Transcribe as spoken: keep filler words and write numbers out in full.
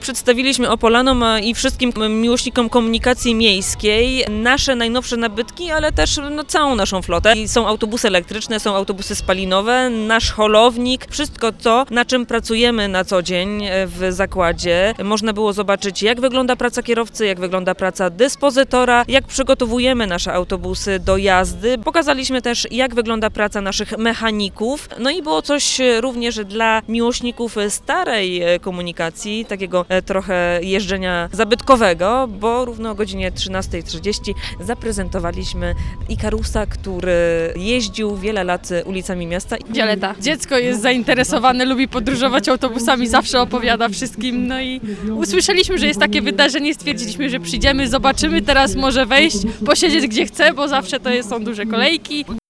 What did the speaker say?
Przedstawiliśmy Opolanom i wszystkim miłośnikom komunikacji miejskiej nasze najnowsze nabytki, ale też no, całą naszą flotę. I są autobusy elektryczne, są autobusy spalinowe, nasz holownik, wszystko to, na czym pracujemy na co dzień w zakładzie. Można było zobaczyć, jak wygląda praca kierowcy, jak wygląda praca dyspozytora, jak przygotowujemy nasze autobusy do jazdy. Pokazaliśmy też, jak wygląda praca naszych mechaników. No i było coś również dla miłośników starej komunikacji, takiego trochę jeżdżenia zabytkowego, bo równo o godzinie trzynastej trzydzieści zaprezentowaliśmy Ikarusa, który jeździł wiele lat ulicami miasta. Violeta. Dziecko jest zainteresowane, lubi podróżować autobusami, zawsze opowiada wszystkim. No i usłyszeliśmy, że jest takie wydarzenie, stwierdziliśmy, że przyjdziemy, zobaczymy, teraz może wejść, posiedzieć gdzie chce, bo zawsze to jest, są duże kolejki.